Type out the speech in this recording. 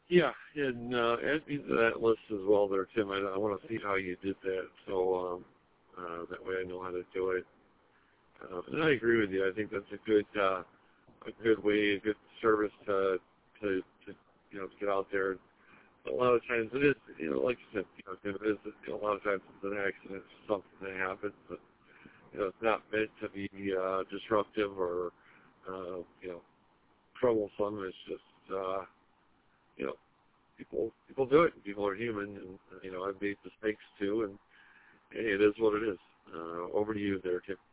Yeah, and add me to that list as well there, Tim. I want to see how you did that, so that way I know how to do it. And I agree with you. I think that's a good way, a good service to to get out there. A lot of times it is, like you said, it is, a lot of times it's an accident, it's something that happens, but it's not meant to be disruptive or troublesome. It's just people do it. People are human, and I've made mistakes too, and hey, it is what it is. Over to you there, Tim.